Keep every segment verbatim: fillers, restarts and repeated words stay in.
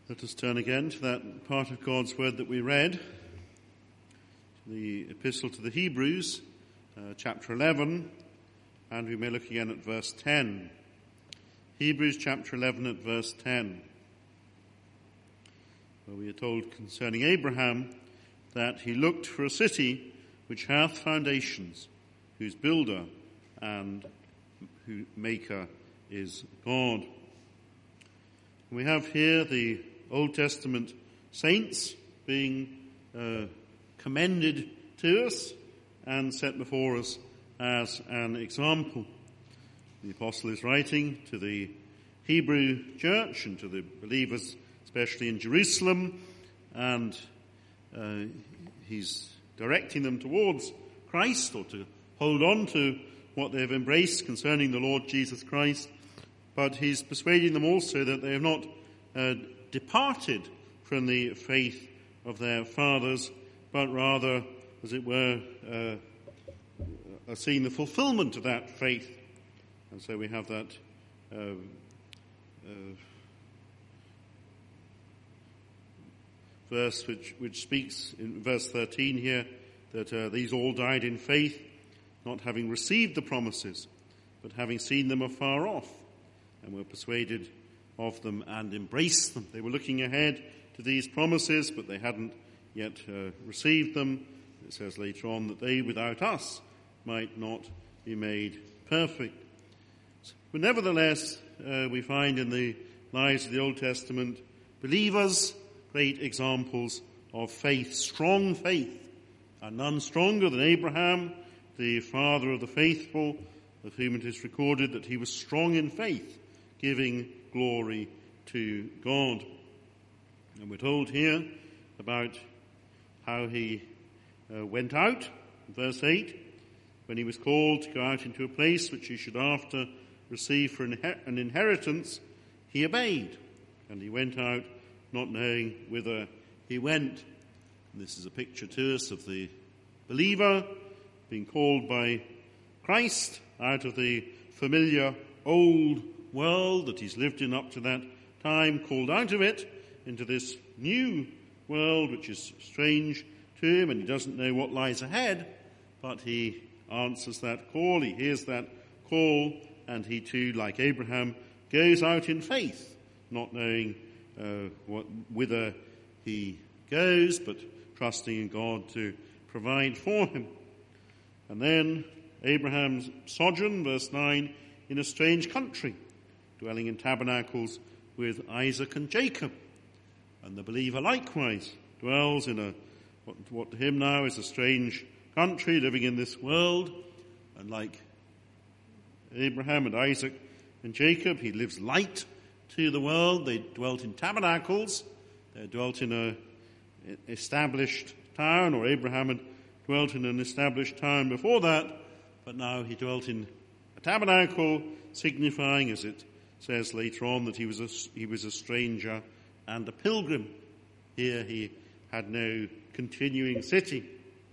Let us turn again to that part of God's word that we read, the epistle to the Hebrews, uh, chapter eleven, and we may look again at verse ten. Hebrews chapter eleven at verse ten, where we are told concerning Abraham that he looked for a city which hath foundations, whose builder and whose maker is God. We have here the Old Testament saints being uh, commended to us and set before us as an example. The apostle is writing to the Hebrew church and to the believers, especially in Jerusalem, and uh, he's directing them towards Christ, or to hold on to what they have embraced concerning the Lord Jesus Christ. But he's persuading them also that they have not uh, departed from the faith of their fathers, but rather, as it were, uh, are seeing the fulfillment of that faith. And so we have that uh, uh, verse which, which speaks in verse thirteen here, that uh, these all died in faith, not having received the promises, but having seen them afar off, and were persuaded of them and embraced them. They were looking ahead to these promises, but they hadn't yet uh, received them. It says later on that they without us might not be made perfect. But nevertheless, uh, we find in the lives of the Old Testament believers great examples of faith, strong faith, and none stronger than Abraham, the father of the faithful, of whom it is recorded that he was strong in faith, giving glory to God. And we're told here about how he uh, went out, verse eight, when he was called to go out into a place which he should after receive for an inheritance, he obeyed, and he went out not knowing whither he went. And this is a picture to us of the believer being called by Christ out of the familiar old world that he's lived in up to that time, called out of it into this new world which is strange to him, and he doesn't know what lies ahead, but he answers that call, he hears that call, and he too, like Abraham, goes out in faith, not knowing uh, what, whither he goes, but trusting in God to provide for him. And then Abraham's sojourn, verse nine, in a strange country, dwelling in tabernacles with Isaac and Jacob. And the believer likewise dwells in a what, what to him now is a strange country, living in this world. And like Abraham and Isaac and Jacob, he lives light to the world. They dwelt in tabernacles. They dwelt in a established town, or Abraham had dwelt in an established town before that, but now he dwelt in a tabernacle, signifying, as it says later on, that he was a, he was a stranger and a pilgrim. Here he had no continuing city.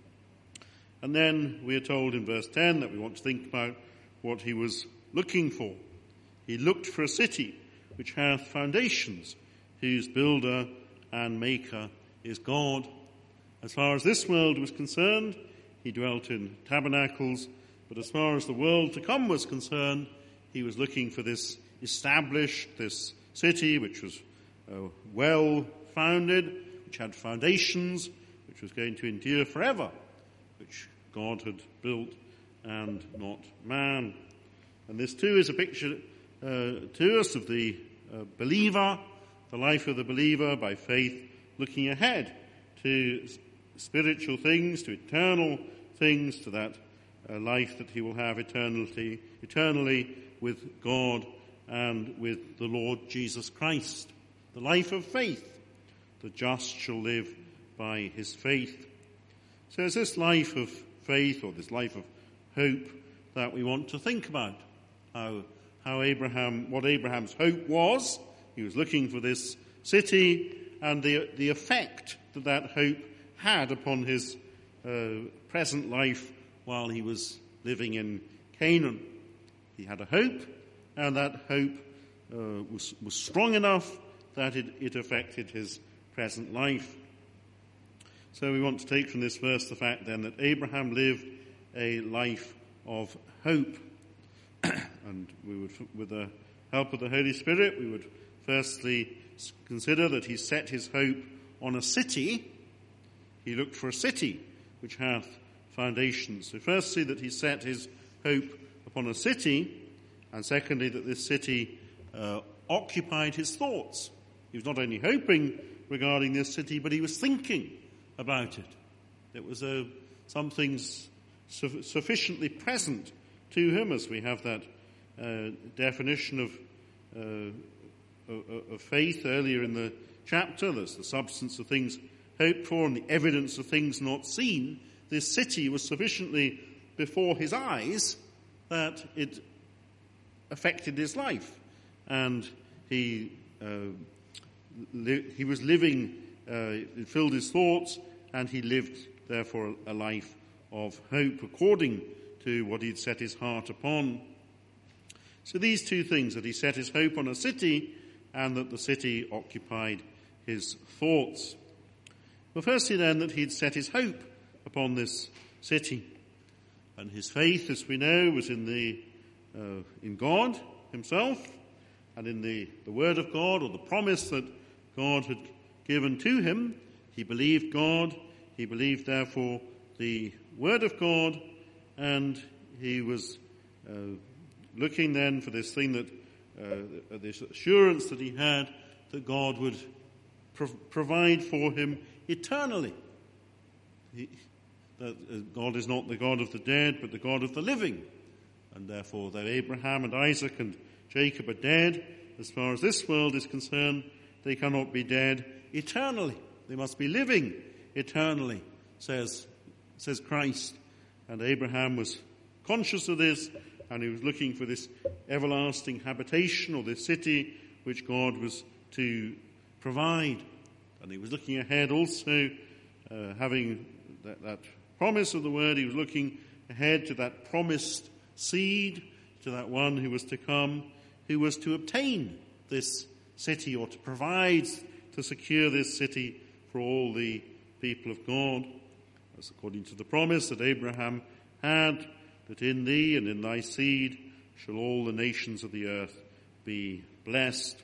And then we are told in verse ten that we want to think about what he was looking for. He looked for a city which hath foundations, whose builder and maker is God. As far as this world was concerned, he dwelt in tabernacles, but as far as the world to come was concerned, he was looking for this established, this city which was uh, well founded, which had foundations, which was going to endure forever, which God had built and not man. And this too is a picture uh, to us of the uh, believer, the life of the believer by faith, looking ahead to spiritual things, to eternal things, to that uh, life that he will have eternally, eternally with God and with the Lord Jesus Christ. The life of faith. The just shall live by his faith. So it's this life of faith, or this life of hope, that we want to think about. How, how Abraham, what Abraham's hope was. He was looking for this city, and the, the effect that that hope had upon his uh, present life while he was living in Canaan. He had a hope, and that hope uh, was, was strong enough that it, it affected his present life. So we want to take from this verse the fact then that Abraham lived a life of hope. And we would, with the help of the Holy Spirit, we would firstly consider that he set his hope on a city. He looked for a city which hath foundations. So firstly, that he set his hope upon a city, and secondly, that this city uh, occupied his thoughts. He was not only hoping regarding this city, but he was thinking about it. It was uh, something su- sufficiently present to him, as we have that uh, definition of, uh, of, of faith earlier in the chapter. There's the substance of things hoped for and the evidence of things not seen. This city was sufficiently before his eyes that it affected his life, and he uh, li- he was living. Uh, it filled his thoughts, and he lived therefore a life of hope according to what he'd set his heart upon. So these two things, that he set his hope on a city and that the city occupied his thoughts. Well, firstly then, that he'd set his hope upon this city. And his faith, as we know, was in the uh, in God himself and in the, the word of God, or the promise that God had given to him. He believed God. He believed, therefore, the word of God, and he was uh, looking then for this thing that, uh, this assurance that he had that God would pro- provide for him eternally. He, that uh, God is not the God of the dead, but the God of the living. And therefore, though Abraham and Isaac and Jacob are dead, as far as this world is concerned, they cannot be dead eternally. They must be living eternally, says, says Christ. And Abraham was conscious of this, and he was looking for this everlasting habitation, or this city which God was to provide. And he was looking ahead also, uh, having that, that promise of the word. He was looking ahead to that promised seed, to that one who was to come, who was to obtain this city, or to provide, to secure this city for all the people of God. As according to the promise that Abraham had, that in thee and in thy seed shall all the nations of the earth be blessed.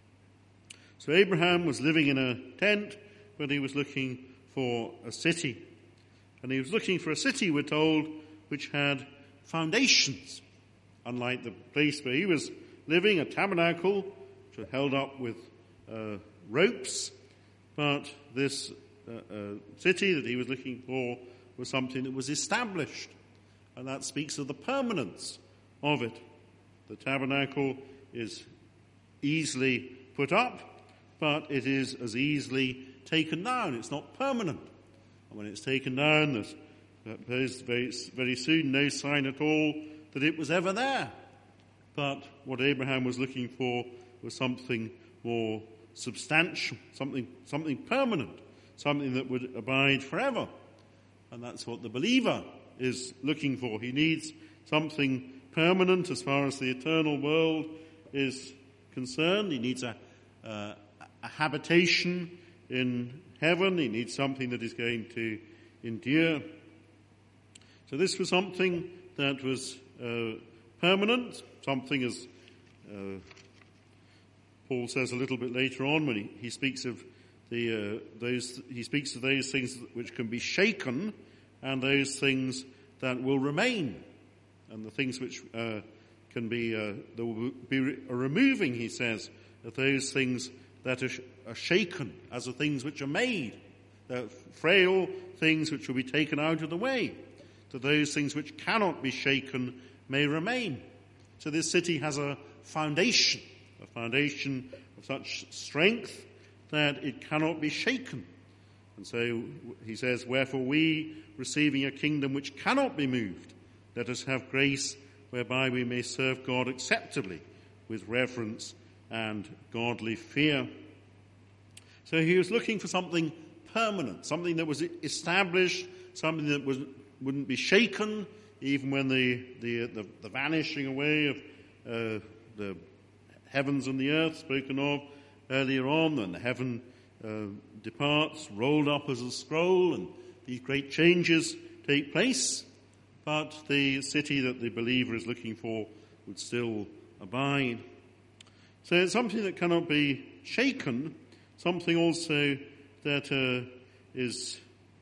So Abraham was living in a tent, but he was looking for a city. And he was looking for a city, we're told, which had foundations. Unlike the place where he was living, a tabernacle, which was held up with uh, ropes. But this uh, uh, city that he was looking for was something that was established. And that speaks of the permanence of it. The tabernacle is easily put up, but it is as easily taken down. It's not permanent. And when it's taken down, there's, there's very, very soon no sign at all that it was ever there. But what Abraham was looking for was something more substantial, something, something permanent, something that would abide forever. And that's what the believer is looking for. He needs something permanent as far as the eternal world is concerned. He needs a, uh, a habitation in heaven. He needs something that is going to endure. So this was something that was uh, permanent, something as uh, Paul says a little bit later on when he, he speaks of the uh, those he speaks of those things which can be shaken and those things that will remain, and the things which uh, can be uh, there will be re- a removing, he says, of those things that are, sh- are shaken as the things which are made, the frail things which will be taken out of the way, that those things which cannot be shaken may remain. So this city has a foundation, a foundation of such strength that it cannot be shaken. And so he says, wherefore we, receiving a kingdom which cannot be moved, let us have grace whereby we may serve God acceptably with reverence and godly fear. So he was looking for something permanent, something that was established, something that was, wouldn't be shaken, even when the, the, the, the vanishing away of uh, the heavens and the earth spoken of earlier on, and heaven uh, departs, rolled up as a scroll, and these great changes take place. But the city that the believer is looking for would still abide. So it's something that cannot be shaken, something also that uh, is,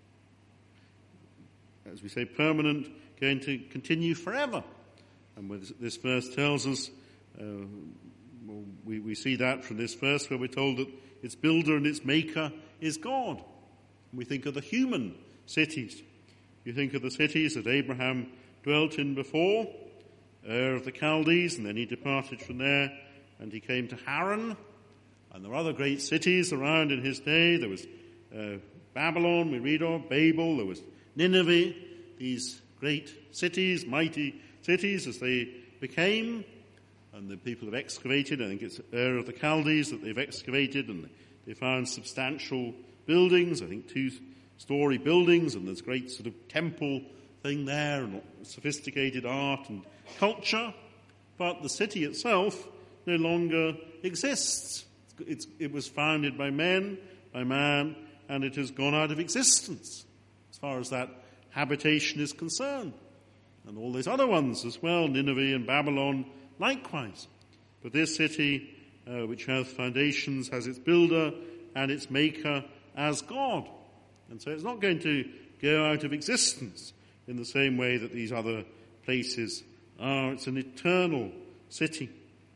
as we say, permanent, going to continue forever. And with this verse tells us, uh, well, we, we see that from this verse where we're told that its builder and its maker is God. We think of the human cities. You think of the cities that Abraham dwelt in before, Ur of the Chaldees, and then he departed from there and he came to Haran. And there were other great cities around in his day. There was uh, Babylon, we read of, Babel, there was Nineveh, these great cities, mighty cities as they became. And the people have excavated, I think it's Ur of the Chaldees that they've excavated, and they found substantial buildings, I think two-story buildings, and there's great sort of temple thing there, and sophisticated art and culture. But the city itself no longer exists. It's, it was founded by men, by man, and it has gone out of existence as far as that habitation is concerned. And all those other ones as well, Nineveh and Babylon, likewise. But this city, uh, which has foundations, has its builder and its maker as God. And so it's not going to go out of existence in the same way that these other places are. It's an eternal city.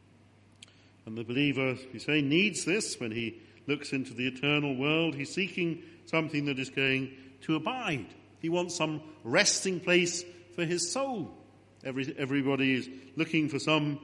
And the believer, we say, needs this when he looks into the eternal world. He's seeking something that is going to abide. He wants some resting place for his soul. Every, everybody is looking for some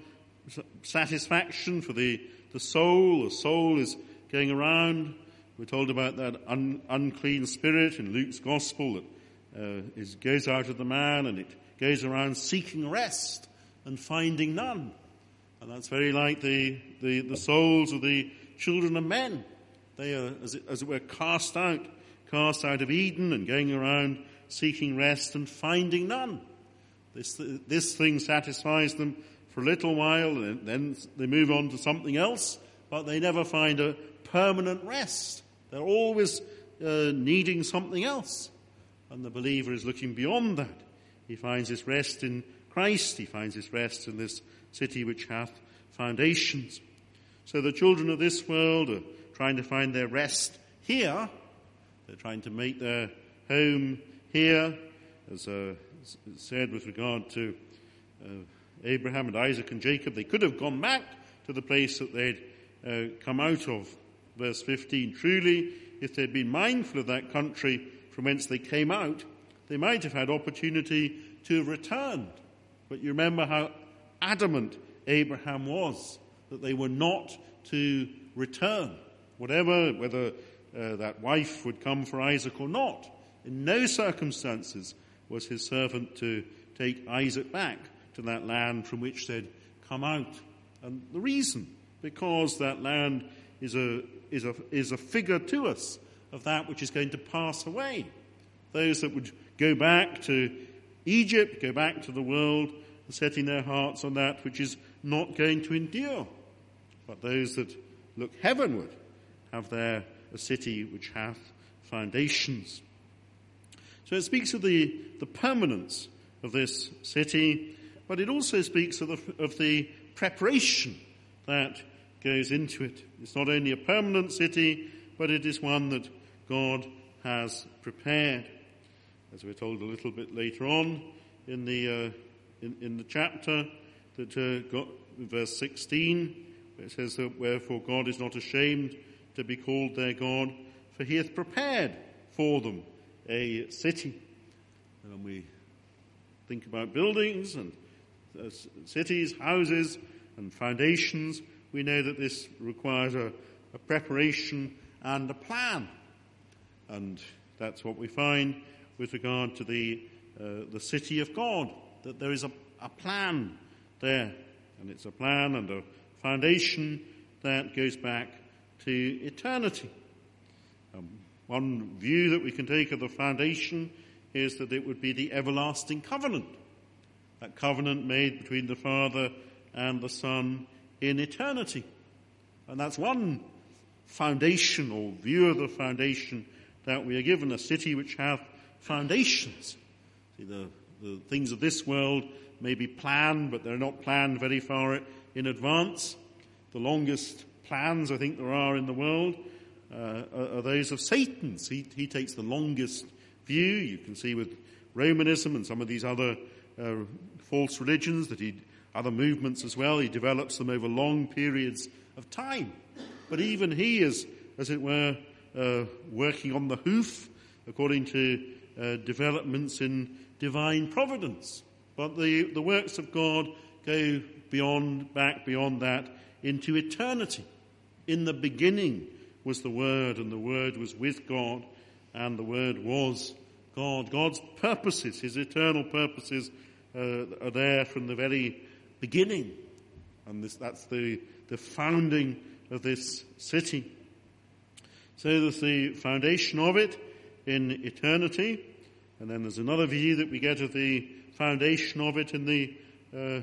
satisfaction for the, the soul. The soul is going around. We're told about that un, unclean spirit in Luke's gospel that uh, is, goes out of the man and it goes around seeking rest and finding none. And that's very like the, the, the souls of the children of men. They are, as it, as it were, cast out, cast out of Eden and going around seeking rest and finding none. This, this thing satisfies them for a little while, and then they move on to something else, but they never find a permanent rest. They're always uh, needing something else. And the believer is looking beyond that. He finds his rest in Christ. He finds his rest in this city which hath foundations. So the children of this world are trying to find their rest here. They're trying to make their home here, as uh, said with regard to uh, Abraham and Isaac and Jacob. They could have gone back to the place that they'd uh, come out of. Verse fifteen, truly, if they'd been mindful of that country from whence they came out, they might have had opportunity to have returned. But you remember how adamant Abraham was that they were not to return. Whatever, whether uh, that wife would come for Isaac or not, in no circumstances was his servant to take Isaac back to that land from which they'd come out. And the reason, because that land is a, is a, is a figure to us of that which is going to pass away. Those that would go back to Egypt, go back to the world, setting their hearts on that which is not going to endure. But those that look heavenward have there a city which hath foundations. So it speaks of the, the permanence of this city, but it also speaks of the, of the preparation that goes into it. It's not only a permanent city, but it is one that God has prepared. As we're told a little bit later on in the uh, in, in the chapter, that uh, God, verse sixteen, where it says that wherefore God is not ashamed to be called their God, for he hath prepared for them a city. And when we think about buildings and uh, cities, houses and foundations, we know that this requires a, a preparation and a plan. And that's what we find with regard to the uh, the city of God, that there is a, a plan there. And it's a plan and a foundation that goes back to eternity. Um, one view that we can take of the foundation is that it would be the everlasting covenant. That covenant made between the Father and the Son in eternity. And that's one foundation or view of the foundation that we are given, a city which hath foundations. See, the, the things of this world may be planned, but they're not planned very far in advance. The longest plans I think there are in the world uh, are, are those of Satan's. He, he takes the longest view. You can see with Romanism and some of these other uh, false religions that he, other movements as well, he develops them over long periods of time. But even he is, as it were, uh, working on the hoof according to uh, developments in divine providence. But the, the works of God go beyond, back beyond that into eternity. In the beginning was the Word, and the Word was with God, and the Word was God. God's purposes, his eternal purposes, uh, are there from the very beginning. And this, that's the, the founding of this city. So there's the foundation of it in eternity, and then there's another view that we get of the foundation of it in the uh,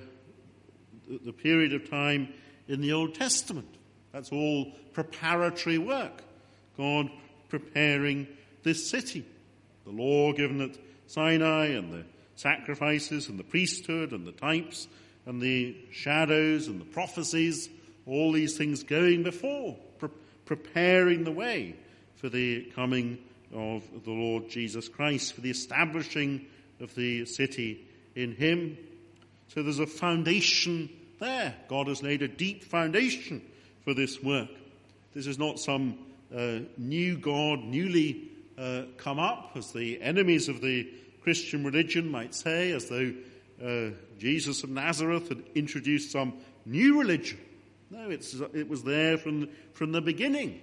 the period of time in the Old Testament. That's all preparatory work. God preparing this city. The law given at Sinai, and the sacrifices and the priesthood and the types and the shadows and the prophecies, all these things going before, pre- preparing the way for the coming of the Lord Jesus Christ, for the establishing of the city in him. So there's a foundation there. God has laid a deep foundation for this work. This is not some uh, new God, newly uh, come up, as the enemies of the Christian religion might say, as though uh, Jesus of Nazareth had introduced some new religion. No, it's, it was there from, from the beginning.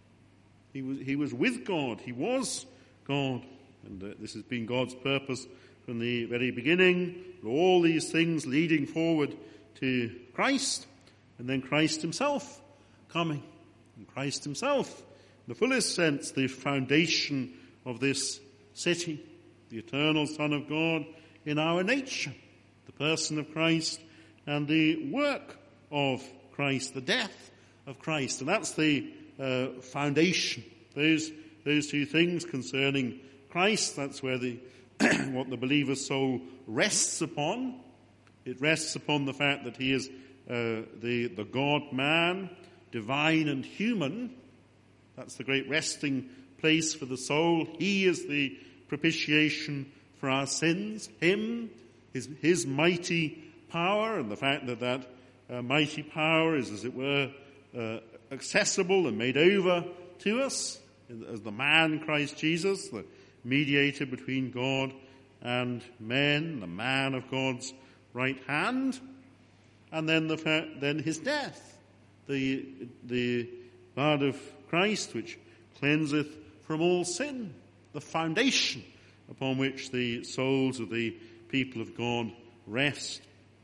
He was, he was with God. He was God. And uh, this has been God's purpose from the very beginning. All these things leading forward to Christ, and then Christ himself coming. And Christ himself, in the fullest sense, the foundation of this city, the eternal Son of God in our nature, the person of Christ and the work of Christ, the death of Christ. And that's the uh, foundation. Those, those two things concerning Christ, that's where the what the believer's soul rests upon. It rests upon the fact that he is uh, the, the God-man, divine and human. That's the great resting place for the soul. He is the propitiation for our sins. Him, his, his mighty power, and the fact that that uh, mighty power is, as it were, uh, accessible and made over to us as the man Christ Jesus, the mediator between God and men, the man of God's right hand, and then the fact, then his death, the the blood of Christ which cleanseth from all sin, the foundation upon which the souls of the people of God rest.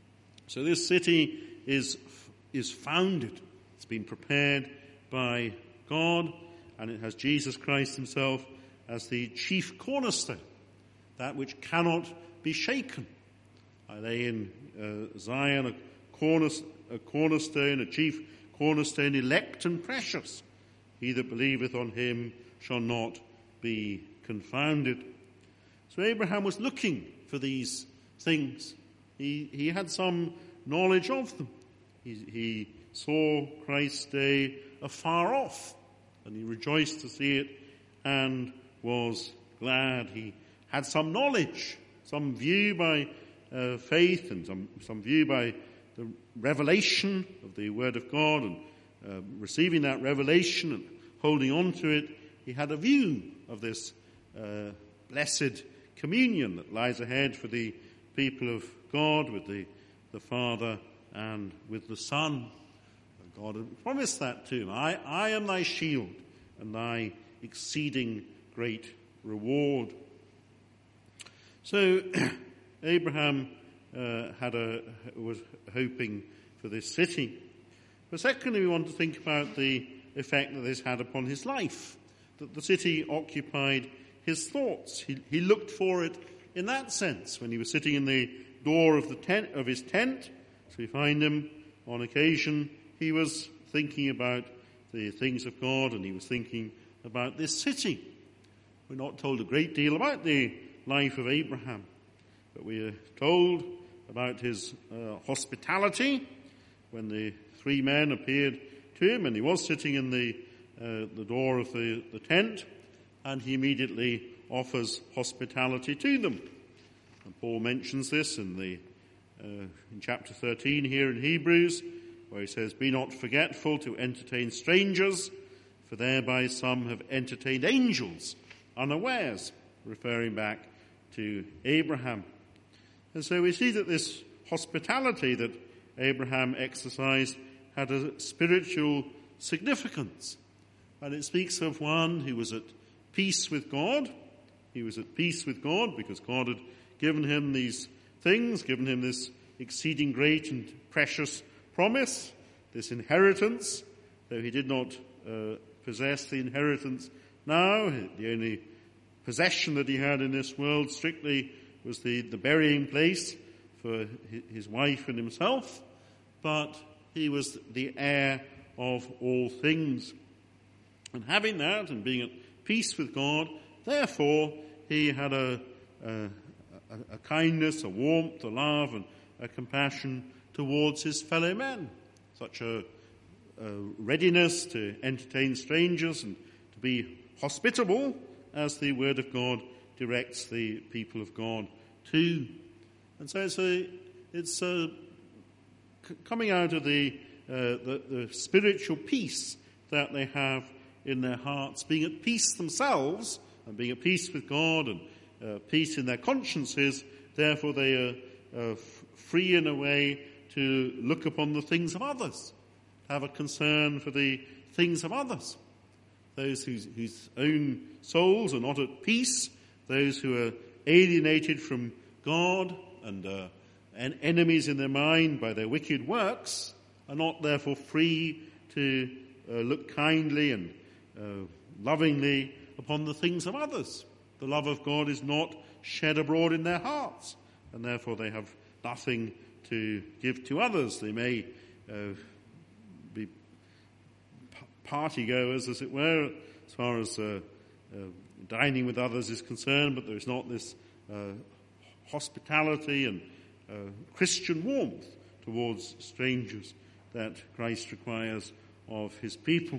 So this city is is founded. It's been prepared by God, and it has Jesus Christ himself as the chief cornerstone, that which cannot be shaken. Are they in uh, Zion, a, corner, a cornerstone, a chief cornerstone, elect and precious? He that believeth on him shall not be confounded. So Abraham was looking for these things. He, he had some knowledge of them. He, he saw Christ's day afar off, and he rejoiced to see it and was glad. He had some knowledge, some view by uh, faith, and some, some view by the revelation of the Word of God, and uh, receiving that revelation and holding on to it. He had a view of this uh, blessed communion that lies ahead for the people of God with the, the Father and with the Son. And God had promised that to him. I, I am thy shield and thy exceeding great reward. So Abraham uh, had a, was hoping for this city. But secondly, we want to think about the effect that this had upon his life, that the city occupied his thoughts. He, he looked for it in that sense when he was sitting in the door of the tent of his tent. So we find him on occasion he was thinking about the things of God, and he was thinking about this city. We're not told a great deal about the life of Abraham, but we are told about his uh, hospitality when the three men appeared to him, and he was sitting in the uh, the door of the, the tent, and he immediately offers hospitality to them. And Paul mentions this in the uh, in chapter thirteen here in Hebrews, where he says, "Be not forgetful to entertain strangers, for thereby some have entertained angels unawares," referring back to Abraham. And so we see that this hospitality that Abraham exercised had a spiritual significance. And it speaks of one who was at peace with God. He was at peace with God because God had given him these things, given him this exceeding great and precious promise, this inheritance, though he did not uh, possess the inheritance now. The only possession that he had in this world strictly was the, the burying place for his wife and himself, but he was the heir of all things. And having that and being at peace with God, therefore he had a, a, a kindness, a warmth, a love, and a compassion towards his fellow men. Such a, a readiness to entertain strangers and to be hospitable as the Word of God directs the people of God to. And so it's, a, it's a, coming out of the, uh, the, the spiritual peace that they have in their hearts, being at peace themselves and being at peace with God and uh, peace in their consciences. Therefore they are uh, f- free in a way to look upon the things of others, have a concern for the things of others. Those whose, whose own souls are not at peace, those who are alienated from God and uh, en- enemies in their mind by their wicked works, are not therefore free to uh, look kindly and uh, lovingly upon the things of others. The love of God is not shed abroad in their hearts, and therefore they have nothing to give to others. They may uh, be party goers, as it were, as far as uh, uh, dining with others is concerned, but there is not this uh, hospitality and uh, Christian warmth towards strangers that Christ requires of his people.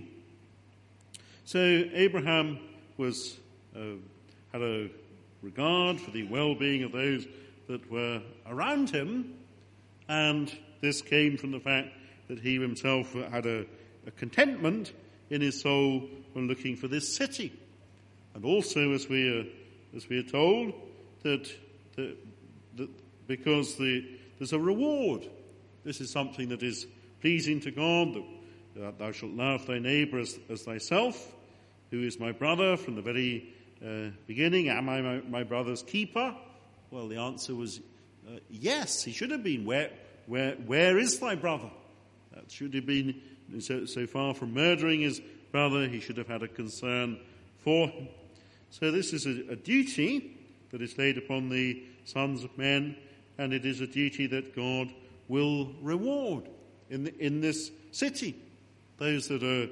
So Abraham was uh, had a regard for the well-being of those that were around him, and this came from the fact that he himself had a, a contentment in his soul when looking for this city. And also, as we are, as we are told, that, that, that because the, there's a reward. This is something that is pleasing to God, that uh, thou shalt love thy neighbour as, as thyself. Who is my brother from the very uh, beginning? Am I my, my brother's keeper? Well, the answer was uh, yes. He should have been. Where, where, where is thy brother? That should have been. So, so far from murdering his brother, he should have had a concern for him. So this is a, a duty that is laid upon the sons of men, and it is a duty that God will reward in the, in this city. Those that are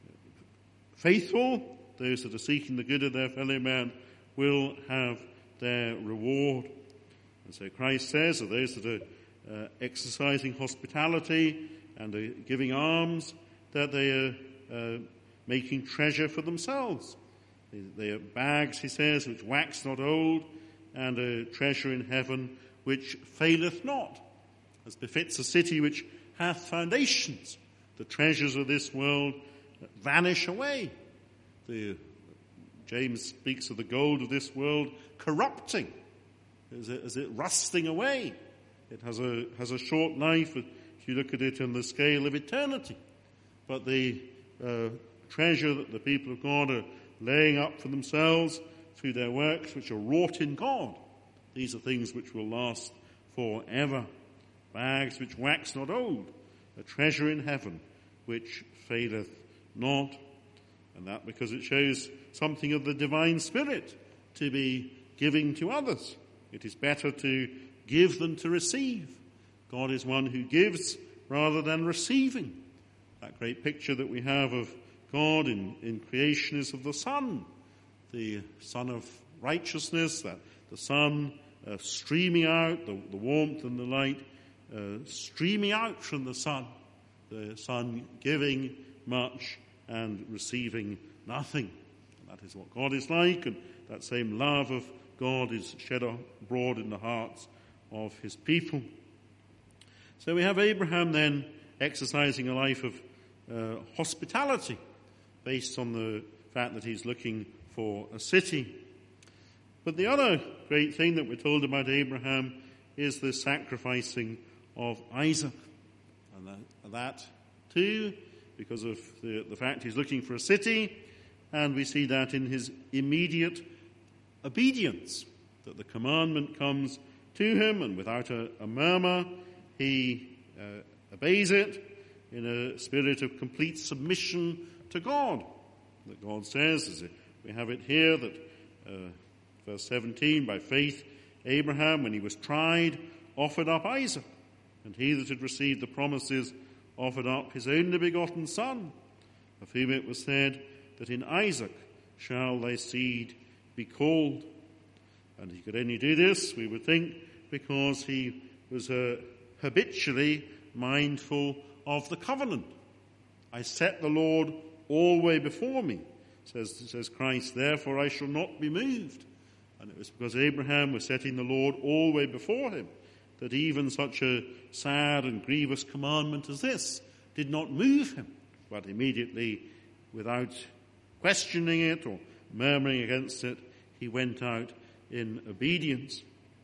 faithful, those that are seeking the good of their fellow man, will have their reward. And so Christ says that those that are uh, exercising hospitality and are giving alms, that they are uh, making treasure for themselves. They, they are bags, he says, which wax not old, and a treasure in heaven which faileth not, as befits a city which hath foundations. The treasures of this world vanish away. The, James speaks of the gold of this world corrupting, as it, as it rusting away. It has a has a short life if you look at it on the scale of eternity. But the uh, treasure that the people of God are laying up for themselves through their works, which are wrought in God, these are things which will last forever. Bags which wax not old, a treasure in heaven which faileth not. And that because it shows something of the divine spirit to be giving to others. It is better to give than to receive. God is one who gives rather than receiving. That great picture that we have of God in, in creation is of the sun, the sun of righteousness, that the sun uh, streaming out, the, the warmth and the light uh, streaming out from the sun, the sun giving much and receiving nothing. And that is what God is like, and that same love of God is shed abroad in the hearts of his people. So we have Abraham then exercising a life of uh, hospitality based on the fact that he's looking for a city. But the other great thing that we're told about Abraham is the sacrificing of Isaac. And that, that too, because of the, the fact he's looking for a city, and we see that in his immediate obedience, that the commandment comes to him, and without a, a murmur, he uh, obeys it in a spirit of complete submission to God. That God says, as we have it here, that uh, verse seventeen, by faith Abraham, when he was tried, offered up Isaac, and he that had received the promises offered up his only begotten son, of whom it was said that in Isaac shall thy seed be called. And he could only do this, we would think, because he was uh, habitually mindful of the covenant. I set the Lord always before me, says, says Christ, therefore I shall not be moved. And it was because Abraham was setting the Lord always before him that even such a sad and grievous commandment as this did not move him, but immediately, without questioning it or murmuring against it, he went out in obedience.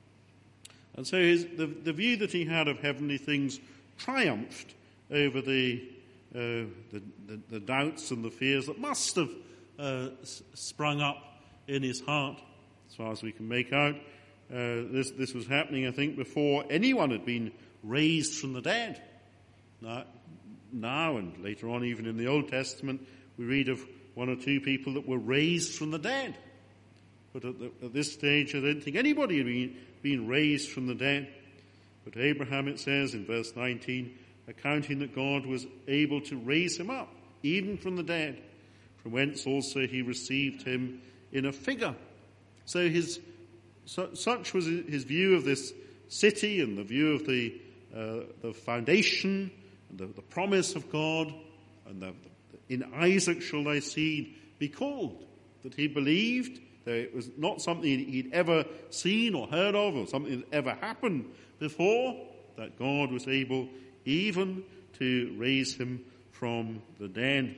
And so his, the, the view that he had of heavenly things triumphed over the, uh, the, the, the doubts and the fears that must have uh, sprung up in his heart. As far as we can make out, uh, this, this was happening, I think, before anyone had been raised from the dead. Now, now and later on, even in the Old Testament, we read of one or two people that were raised from the dead. But at, the, at this stage, I don't think anybody had been, been raised from the dead. But Abraham, it says in verse nineteen, accounting that God was able to raise him up, even from the dead, from whence also he received him in a figure. So his su- such was his view of this city and the view of the uh, the foundation and the, the promise of God, and the, the, in Isaac shall thy seed be called, that he believed that it was not something he'd ever seen or heard of or something that ever happened before, that God was able even to raise him from the dead.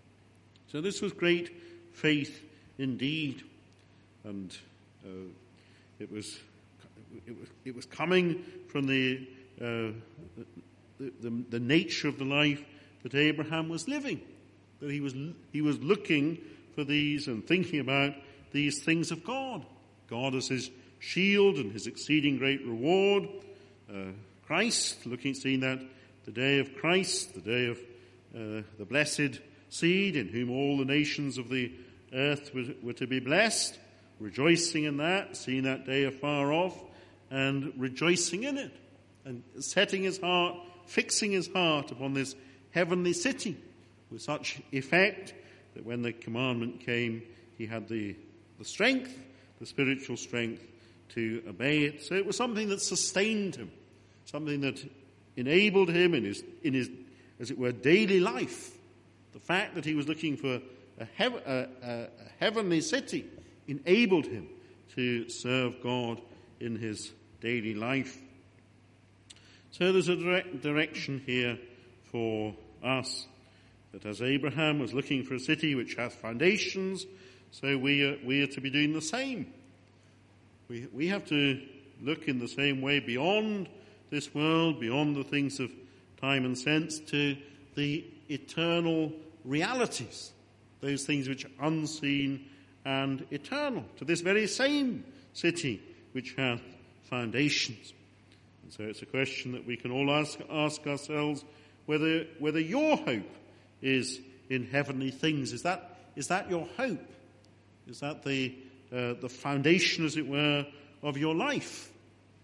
So this was great faith indeed. And uh, it was it was it was coming from the, uh, the, the the nature of the life that Abraham was living, that he was he was looking for these and thinking about these things of God. God as his shield and his exceeding great reward. Uh, Christ, looking, seeing that the day of Christ, the day of uh, the blessed seed, in whom all the nations of the earth were, were to be blessed. Rejoicing in that, seeing that day afar off, and rejoicing in it, and setting his heart, fixing his heart upon this heavenly city with such effect that when the commandment came, he had the, the strength, the spiritual strength to obey it. So it was something that sustained him, something that enabled him in his, in his, as it were, daily life. The fact that he was looking for a, hev- a, a, a heavenly city enabled him to serve God in his daily life. So there's a direct direction here for us, that as Abraham was looking for a city which hath foundations, so we are, we are to be doing the same. We, we have to look in the same way beyond this world, beyond the things of time and sense, to the eternal realities, those things which are unseen and eternal, to this very same city which hath foundations. And so it's a question that we can all ask, ask ourselves, whether whether your hope is in heavenly things. Is that is that your hope? Is that the uh, the foundation, as it were, of your life?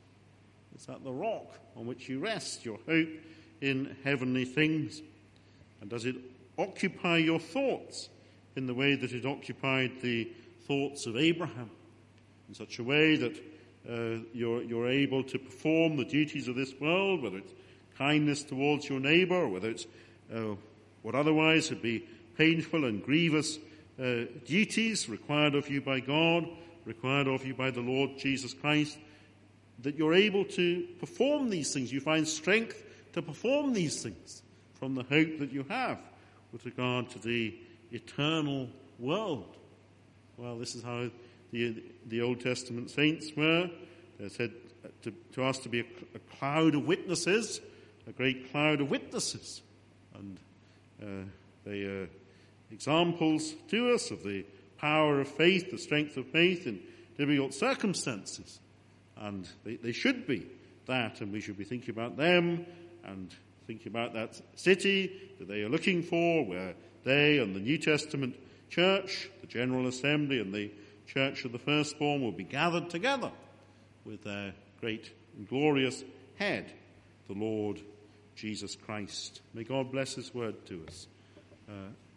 Is that the rock on which you rest, your hope in heavenly things? And does it occupy your thoughts in the way that it occupied the thoughts of Abraham, in such a way that uh, you're, you're able to perform the duties of this world, whether it's kindness towards your neighbour, or whether it's uh, what otherwise would be painful and grievous uh, duties required of you by God, required of you by the Lord Jesus Christ, that you're able to perform these things. You find strength to perform these things from the hope that you have with regard to the eternal world. Well, this is how the, the Old Testament saints were. They're said to, to us to be a, a cloud of witnesses, a great cloud of witnesses. And uh, they are examples to us of the power of faith, the strength of faith in difficult circumstances. And they, they should be that, and we should be thinking about them and thinking about that city that they are looking for, where they and the New Testament church, the General Assembly and the Church of the Firstborn will be gathered together with their great and glorious head, the Lord Jesus Christ. May God bless his word to us. Uh,